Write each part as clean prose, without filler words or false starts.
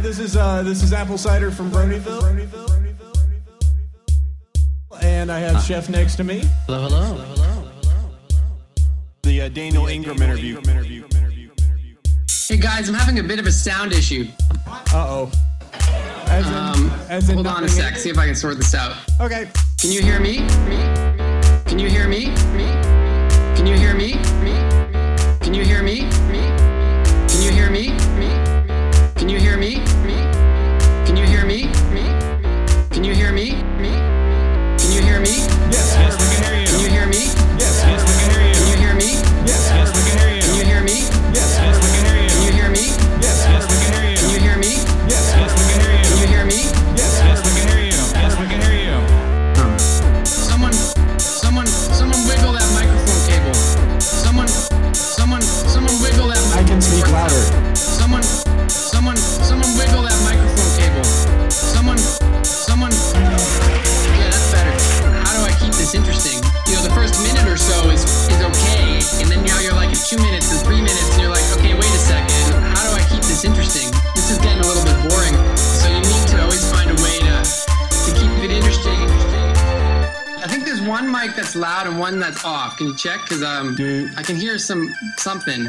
this is Apple Cider from Bronyville. And I have Chef next to me. Hello, hello. The Daniel Ingram interview. Hey guys, I'm having a bit of a sound issue. Uh-oh. As in Hold on a sec, see if I can sort this out. Okay. Can you hear me? Can you hear me? Can you hear me? Can you hear me? Can you hear me? Can you hear me? Can you hear me? Can you hear me? Can you hear me? Yes, we can hear you. Can you hear me? Yes, we can hear you. Can you hear me? Yes, we can hear you. Can you hear me? Yes, we can hear you. Can you hear me? Yes, we can hear you. Can you hear me? Yes, we can hear you. Can you hear me? Yes, we can hear you. Yes, we can hear you. Someone wiggle that microphone cable. Someone wiggle that microphone. I can speak louder. Someone wiggle that microphone cable. Yeah, that's better. How do I keep this interesting? You know, the first minute or so is okay, and then now you're like at 2 minutes and 3 minutes, and you're like, okay, wait a second. How do I keep this interesting? This is getting a little bit boring. So you need to always find a way to keep it interesting. I think there's one mic that's loud and one that's off. Can you check? Because I can hear something.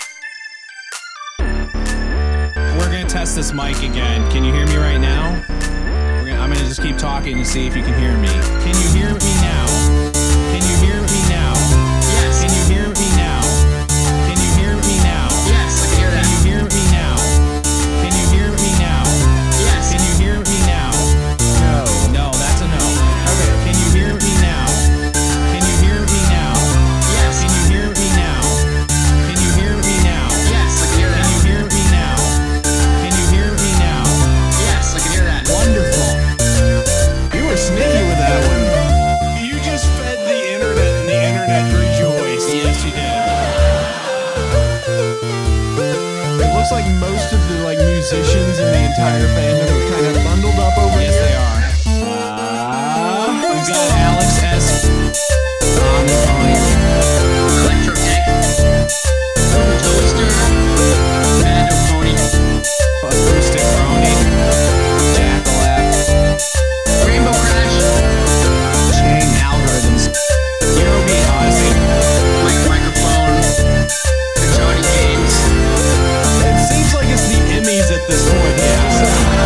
We're gonna test this mic again. Can you hear me right now? I'm gonna just keep talking and see if you can hear me. Can you hear me now? Can you hear me now? Yes. Can you hear me now? Can you hear me now? Yes, I can hear that. Can you hear me now? Can you hear me now? Yes. Can you hear me now? No, that's a no. Okay. Can you hear me now? Can you hear me now? Yes. Can you hear me now? Can you hear me now? Yes, I can hear that. Can you hear me now? Can you hear me now? Yes, I can hear that. Wonderful. You were sneaky with that one. You just fed the internet and the internet rejoiced. Yes, you did. It looks like most of the musicians in the entire fandom are kind of bundled up over Yes, here. they are. We've got Alex S. on the phone. Electro Tank. Toaster. Mando Pony. Acoustic Brony. Jackalap. Rainbow Crash. Chain Algorithms. Eurobeat Odyssey. Microphone. The Johnny James. It seems like it's the Emmys at this point. Yeah.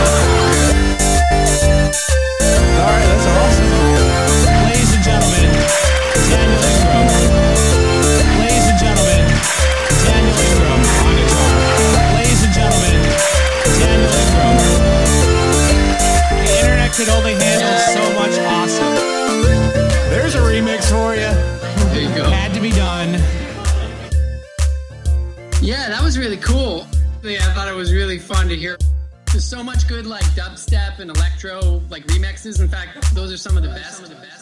All right, that's awesome. Ladies and gentlemen, Daniel Ingram. Ladies and gentlemen, Daniel Ingram on guitar. Ladies and gentlemen, Daniel Ingram. The internet could only handle so much awesome. There's a remix for you. There you go. Had to be done. Yeah, that was really cool. Yeah, I thought it was really fun to hear. There's so much good like dubstep and electro like remixes. In fact, those are some of the best.